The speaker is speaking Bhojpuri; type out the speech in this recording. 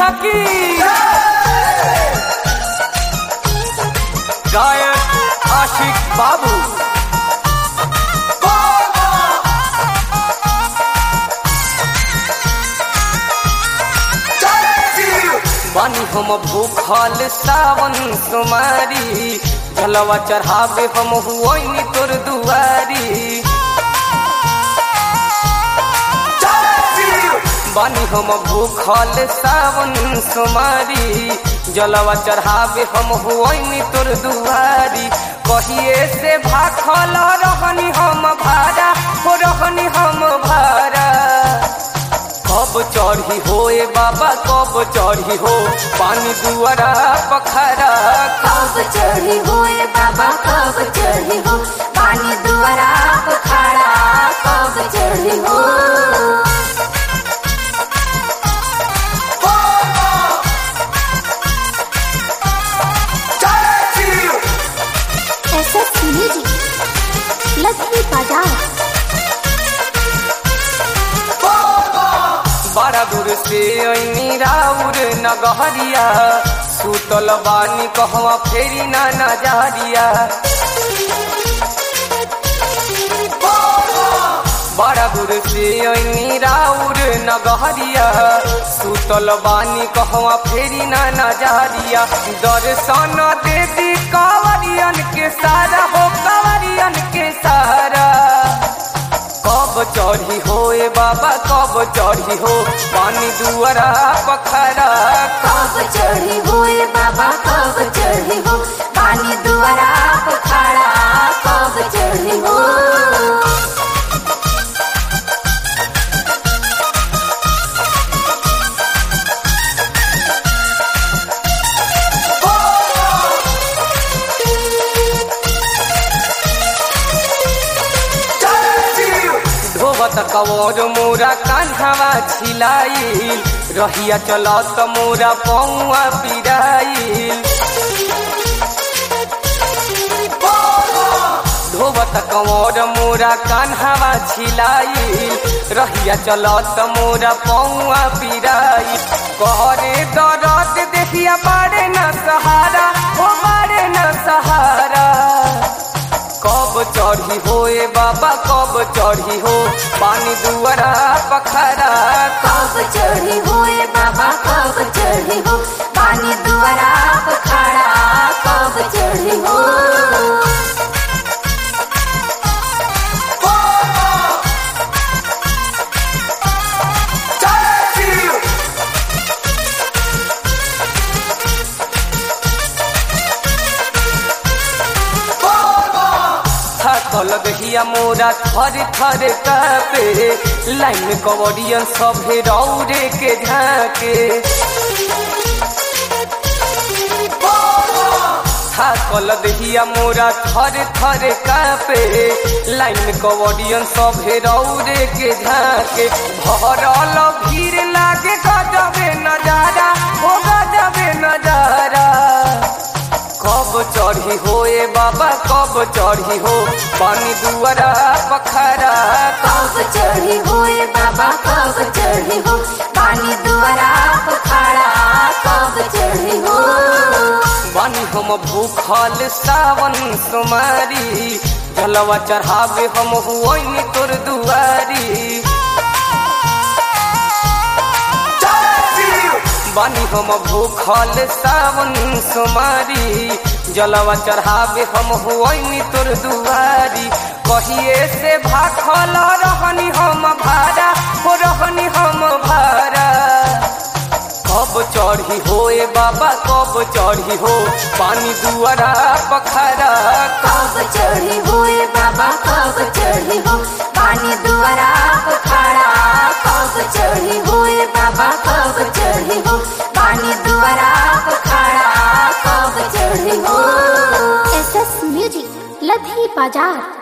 की गायक आशिक बाबू बानी हम भूखल सावन सुमारी जलवा चढ़ावे हम हुआनी तोर दुआरी बानी हम भूखल सावन सुमारी जलवा चढ़ावे हम हुआनी तोर दुआरी कहिए से भाखल रहनी हम भाड़ा हो रहनी हम भाड़ा कब चढ़ी हो ए बाबा कब चढ़ी हो पानी दुआरा पखरा कब चढ़ी हो ए बाबा कब चढ़ी हो पानी दुआरा पखरा कब चढ़ी हो लक्ष्मी बाजार बड़ा दूर से ऐनी राउर नगहरिया सुतल बानी कहवा फेरी ना नजरिया बड़ा दूर से ऐनी राउर नगहरिया सुतल बानी कहवा फेरी ना नजरिया दर्शन दे दी कांवरियन के सारा हो कांवरियन के सारा कब चढ़ी हो ए बाबा कब चढ़ी हो पानी दुआरा पखरा कब चढ़ी हो ए बाबा कब चढ़ी हो पानी दुआरा पखरा कब चढ़ी हो कवर मोरा कान्हवा छिलाइल रहिया चलत मोरा पौआ पिराइल धोबत कवर मोरा कान्हवा छिलाइल रहिया चलत मोरा पौआ पिराइल कहरे दरद देखिया बारे न सहारा हो बारे न सहारा कब चढ़ी हो ए बाबा कब चढ़ी हो पानी दुआरा पखरा कब चढ़ी हो ए बाबा कब चढ़ी हो पानी दुआरा पखरा कब चढ़ी हो थल दहिया मोरा थर थर कापे लाइन कवरियन सभे रौरे के झाके थाकल दहिया मोरा थर थर कापे लाइन कवरियन सभे रौरे के झाके भरल भीड़ लागे गजबे नजारा हो गजबे नजारा कब चढ़ी हो ए बाबा कब चढ़ी हो पानी दुआरा पखरा कब चढ़ी हो ए बाबा कब चढ़ी हो पानी दुआरा पखरा कब चढ़ी हो बानी हम भूखल सावन सुमारी जलवा चढ़ावे हम हुआनी तोर दुआरी बानी हम भूखल सावन सुमारी जलवा चढ़ावे हम हुआनी तोर दुआरी कहिए से भाखल रहनी हम भाड़ा हो रहनी हम भाड़ा कब चढ़ी हो ए बाबा कब चढ़ी हो पानी दुआरा पखरा कब चढ़ी हो ए बाबा कब चढ़ी हो पानी दुआरा पखरा कब चढ़ी हो ए बाबा कब चढ़ी हो पानी दुआरा पखरा कब चढ़ी हो SS म्यूजिक लधी बाजार।